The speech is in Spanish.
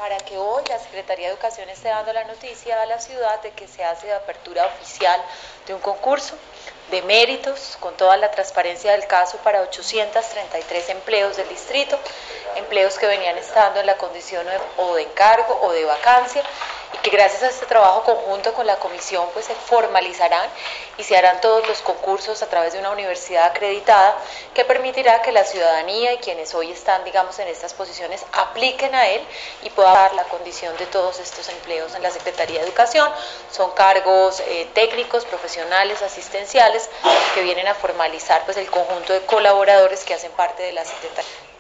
para que hoy la Secretaría de Educación esté dando la noticia a la ciudad de que se hace de apertura oficial de un concurso de méritos con toda la transparencia del caso para 833 empleos del distrito, empleos que venían estando en la condición o de encargo o de vacancia, y que gracias a este trabajo conjunto con la comisión pues se formalizarán y se harán todos los concursos a través de una universidad acreditada que permitirá que la ciudadanía y quienes hoy están, digamos, en estas posiciones apliquen a él y puedan dar la condición de todos estos empleos en la Secretaría de Educación. Son cargos técnicos, profesionales, asistenciales que vienen a formalizar pues el conjunto de colaboradores que hacen parte de la Secretaría.